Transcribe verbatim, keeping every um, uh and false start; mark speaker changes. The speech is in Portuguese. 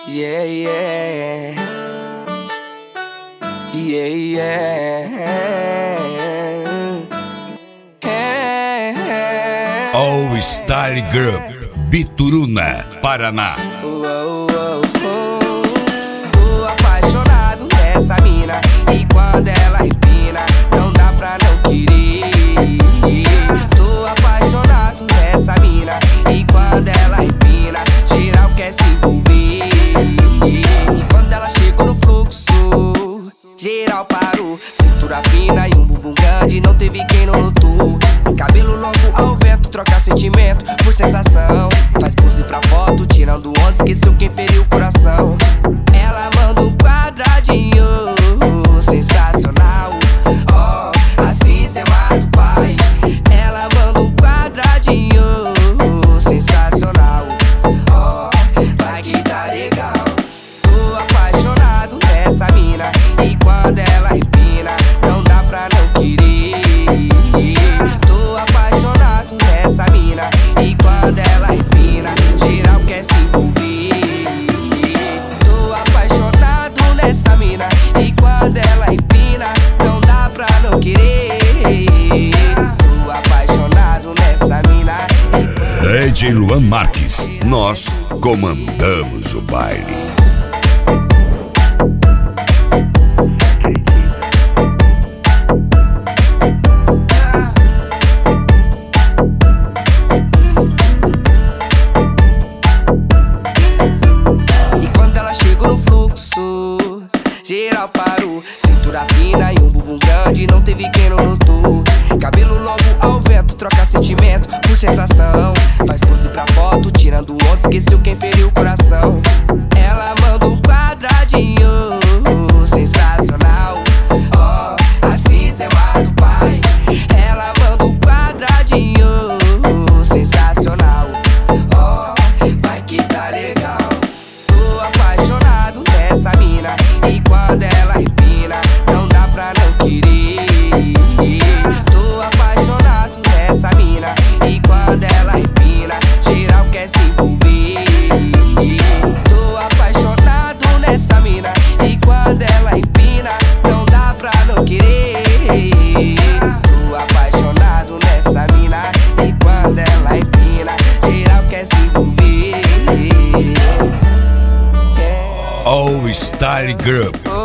Speaker 1: Yeah, yeah. Yeah, yeah.
Speaker 2: All Style Group, Bituruna, Paraná.
Speaker 1: Uou, uou, uou. Tô apaixonado nessa mina, e quando ela empina, não dá pra não querer. Tô apaixonado nessa mina, e quando ela empina, geral quer se envolver. E quando ela chegou no fluxo, geral parou. Cintura fina e um bumbum grande, não teve quem não notou. Cabelo longo ao vento, troca sentimento por sensação. Faz pose pra foto, tirando onda, esqueceu quem feriu o coração. Ela manda um quadradinho, sensacional. Oh, assim cê mata o pai. Ela manda um quadradinho, sensacional. Oh, vai que tá legal. Tô apaixonado nessa mina, e quando ela empina, não dá pra não querer. Tô apaixonado nessa mina, e quando ela empina, geral quer se envolver. Tô apaixonado nessa mina, e quando ela empina, não dá pra não querer. Tô apaixonado nessa mina, e quando
Speaker 2: D J Luan Marques, nós comandamos o baile.
Speaker 1: geral parou. Cintura fina e um bumbum grande, não teve quem não notou. Cabelo longo ao vento, troca sentimento por sensação. Faz pose pra foto, tirando onda, esqueceu quem feriu o coração. Ela manda um quadradinho, sensacional. Oh, assim cê mata o pai. Ela manda um quadradinho, sensacional. Oh, vai que tá legal. Tô apaixonado nessa mina, e quando ela empina, não dá pra não querer. Tô apaixonado nessa mina, e quando ela empina, geral quer se envolver. Tô apaixonado nessa mina, e quando ela empina, não dá pra não querer. Tô apaixonado nessa mina, e quando ela empina, geral quer se envolver.
Speaker 2: All Style Group,